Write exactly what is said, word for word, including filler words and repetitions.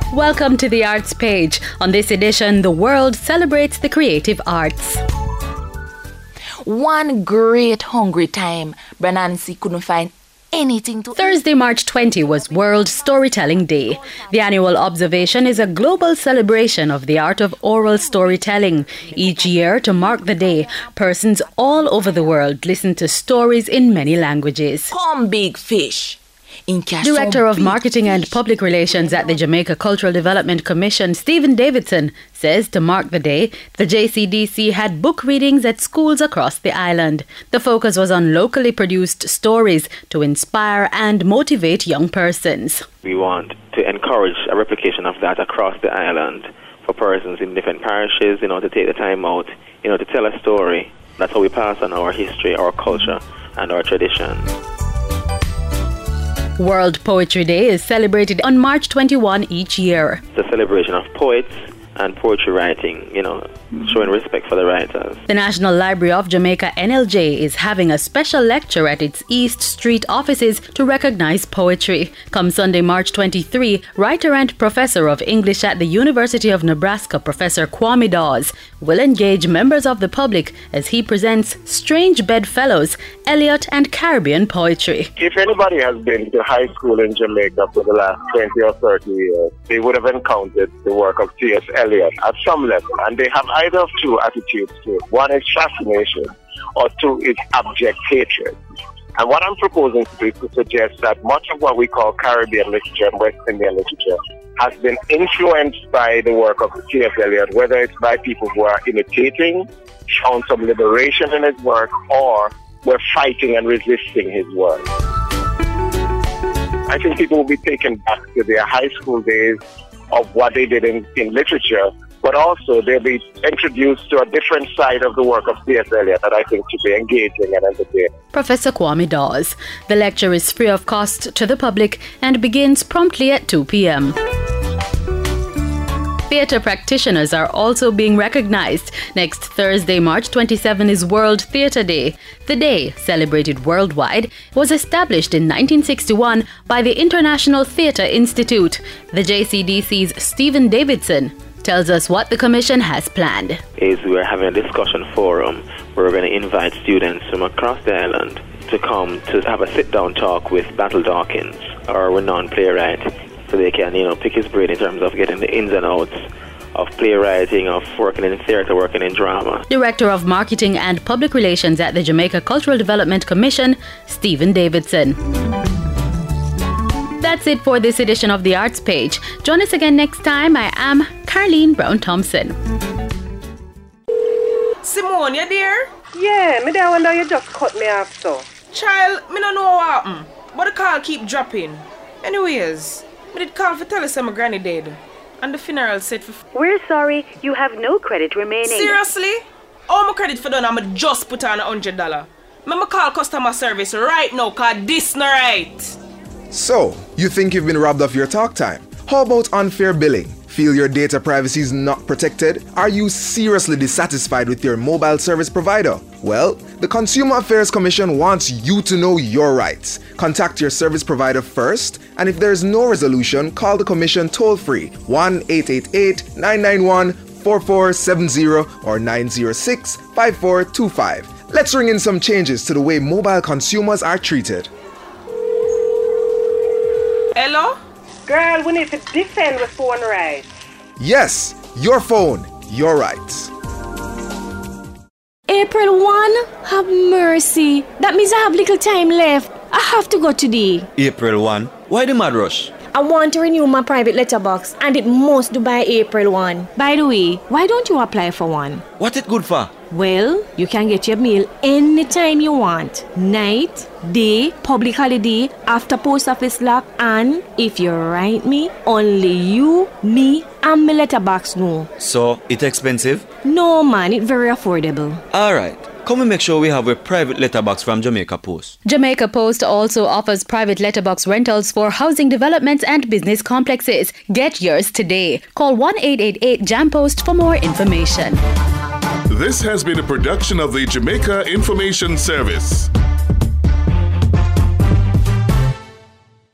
Welcome to the Arts Page. On this edition, the world celebrates the creative arts. One great hungry time, Branansi couldn't find anything to Thursday, March twentieth was World Storytelling Day. The annual observation is a global celebration of the art of oral storytelling. Each year, to mark the day, persons all over the world listen to stories in many languages. Come big fish. Director of Marketing and Public Relations at the Jamaica Cultural Development Commission, Stephen Davidson, says to mark the day, the J C D C had book readings at schools across the island. The focus was on locally produced stories to inspire and motivate young persons. We want to encourage a replication of that across the island for persons in different parishes, you know, to take the time out, you know, to tell a story. That's how we pass on our history, our culture, and our tradition. World Poetry Day is celebrated on March twenty-first each year. It's a celebration of poets and poetry writing, you know, showing respect for the writers. The National Library of Jamaica, N L J, is having a special lecture at its East Street offices to recognize poetry. Come Sunday, March twenty-third, writer and professor of English at the University of Nebraska, Professor Kwame Dawes, will engage members of the public as he presents Strange Bedfellows, Eliot and Caribbean Poetry. If anybody has been to high school in Jamaica for the last twenty or thirty years, they would have encountered the work of T S Eliot at some level, and they have either of two attitudes to it. One is fascination, or two is abject hatred. And what I'm proposing to do is to suggest that much of what we call Caribbean literature and West Indian literature has been influenced by the work of T S Eliot, whether it's by people who are imitating, found some liberation in his work, or were fighting and resisting his work. I think people will be taken back to their high school days of what they did in, in literature, but also they'll be introduced to a different side of the work of T S Eliot that I think should be engaging and entertaining. Professor Kwame Dawes. The lecture is free of cost to the public and begins promptly at two p.m. Theatre practitioners are also being recognized. Next Thursday, March twenty-seventh, is World Theatre Day. The day, celebrated worldwide, was established in nineteen sixty-one by the International Theatre Institute. The J C D C's Stephen Davidson tells us what the commission has planned. Is we're having a discussion forum where we're going to invite students from across the island to come to have a sit-down talk with Battle Dawkins, our renowned playwright, so they can, you know, pick his brain in terms of getting the ins and outs of playwriting, of working in theatre, working in drama. Director of Marketing and Public Relations at the Jamaica Cultural Development Commission, Stephen Davidson. That's it for this edition of the Arts Page. Join us again next time. I am Carleen Brown-Thompson. Simone, you there? Yeah, me there wonder you just cut me off so. Child, me don't know what happened, but the call keep dropping. Anyways, me did call for tell us my granny dead, and the funeral set for... We're sorry, you have no credit remaining. Seriously? All my credit for done, I'ma just put on a hundred dollar. Me call customer service right now, cause this no right. So, you think you've been robbed of your talk time? How about unfair billing? Feel your data privacy is not protected? Are you seriously dissatisfied with your mobile service provider? Well, the Consumer Affairs Commission wants you to know your rights. Contact your service provider first, and if there is no resolution, call the Commission toll-free one eight eight eight, nine nine one, four four seven zero or nine zero six, five four two five. Let's ring in some changes to the way mobile consumers are treated. Hello? Girl, we need to defend with phone rights. Yes, your phone, your rights. April first? Have mercy. That means I have little time left. I have to go today. April first? Why the mad rush? I want to renew my private letterbox and it must do by April first. By the way, why don't you apply for one? What it good for? Well, you can get your mail anytime you want. Night, day, public holiday, after post office lock, and if you write me, only you, me, and my letterbox know. So, it expensive? No man, it very affordable. Alright. Come and make sure we have a private letterbox from Jamaica Post. Jamaica Post also offers private letterbox rentals for housing developments and business complexes. Get yours today. Call one eight eight eight, Jam Post for more information. This has been a production of the Jamaica Information Service.